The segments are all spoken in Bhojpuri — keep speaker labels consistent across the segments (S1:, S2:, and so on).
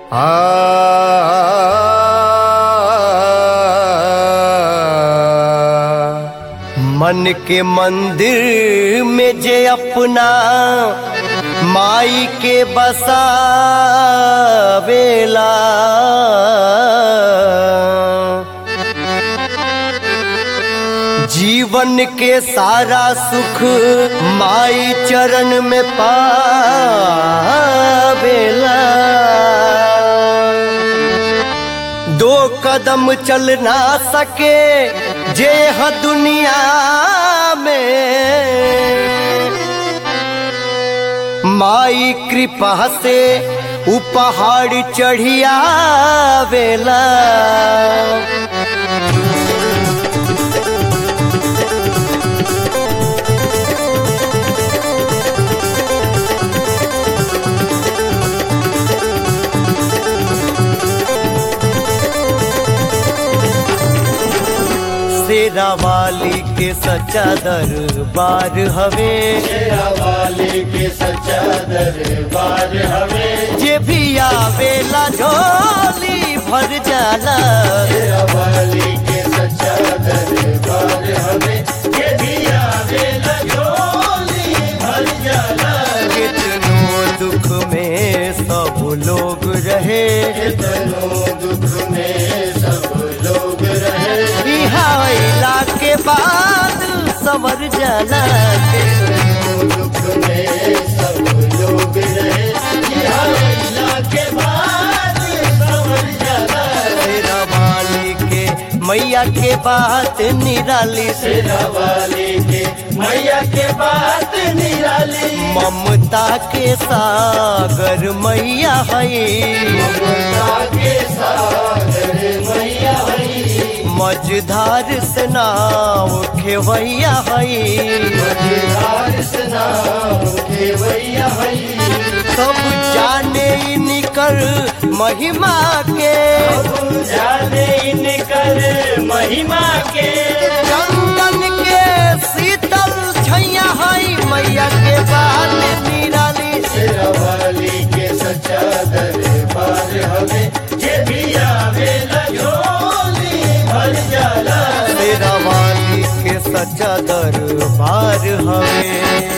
S1: मन के मंदिर में जे अपना माई के बसावेला जीवन के सारा सुख माई चरण में पावेला। दो कदम चल ना सके जे ह दुनिया में माई कृपा से उ पहाड़ चढ़ियावेला। शेरा वाली के सच्चा दरबार हवे,
S2: शेरा वाली के सच्चा दरबार हवे,
S1: जे भी आवेला झोली भर जाला।
S2: शेरा वाली के सच्चा दरबार हवे, जे भी आवेला झोली भर जाला।
S1: कितनो दुख में सब लोग रहे,
S2: कितनो दुख में सब लोग रहे,
S1: बिहाइला के बाद संवर जाला।
S2: कितनो दुख में सब लोग रहे, बिहाइला के बाद संवर जाला।
S1: शेरा वाली के मैया के बात निराली,
S2: शेरा वाली के मैया के बात निराली,
S1: ममता के सागर मैया है,
S2: ममता के सागर मैया है,
S1: मझधार से नाव खेवैया है,
S2: मझधार से नाव खेवैया है।
S1: सब जाने इनकर महिमा के,
S2: सब जाने इनकर महिमा के,
S1: चंदन के शीतल छैया है मैया के बात निराली।
S2: शेरा वाली के सच्चा दरबार हवे, जे भी आवेला झोली भर जाला।
S1: शेरा वाली के सच्चा दरबार हवे।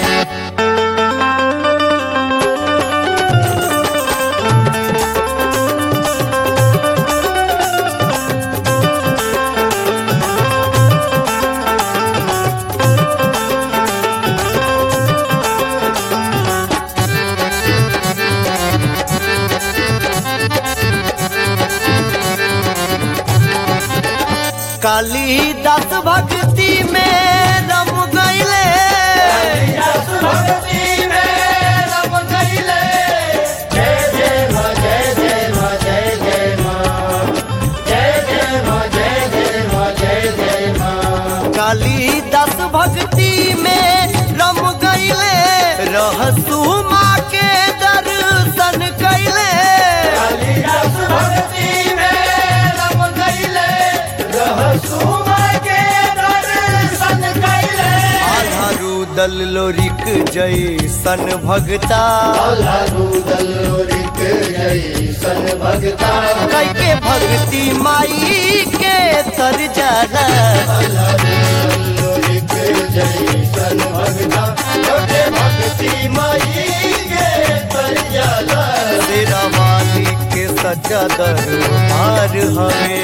S1: कालिदास भक्ति में रम गईले,
S2: कालिदास भक्ति में रम गईले। जय जय मां, जय जय मां, जय जय मां, जय जय मां, जय जय मां, जय जय मां।
S1: कालिदास भक्ति में रम गईले, रहसु माँ के दर्शन कैले।
S2: कालिदास भक्ति में रम गईले, रहसु माँ के दर्शन कैले।
S1: आल्हा रुदल लोरिक जैसन भगता,
S2: आल्हा रुदल लोरिक जैसन भगता,
S1: कैके भक्ति माई के तर जाला।
S2: आल्हा रुदल लोरिक जैसन भगता, कैके भक्ति माई के तर जाला।
S1: शेरा वाली के सच्चा दरबार हवे।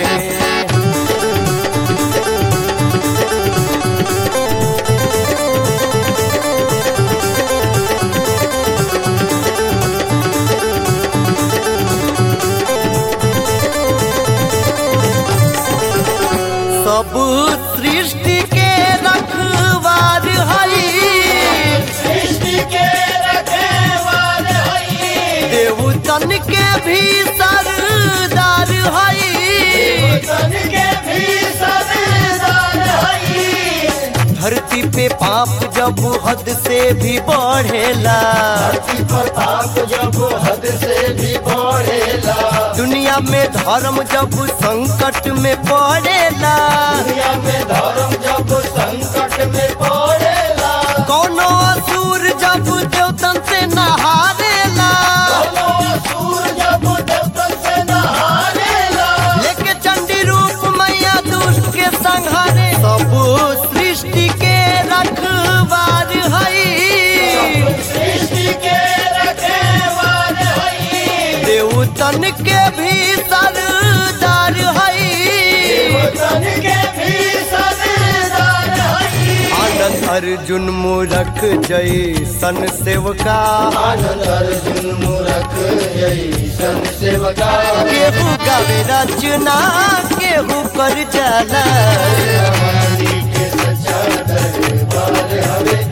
S1: सब सृष्टि के रखवार हई,
S2: सृष्टि के रखवार हई,
S1: देवतन के भी सरदार हई,
S2: देवतन के भी सरदार हई।
S1: धरती पे पाप जब हद से भी बढ़ेला,
S2: धरती पर पाप जब हद से भी बढ़ेला,
S1: दुनिया में धर्म जब संकट में पड़ेला,
S2: दुनिया में धर्म जब संकट में पड़ेला,
S1: कोनो असुर जब देवतन से नहारेला,
S2: कोनो असुर जब देवतन
S1: देवतन के भी सरदार हई
S2: देवतन के भी सरदार हई
S1: आनंद अर्जुन मूरख जैसन सेवका
S2: आनंद अर्जुन मूरख जैसन सेवका
S1: केहू गावे रचना केहू कर जाला
S2: हमारी के सच्चा दरबार हवे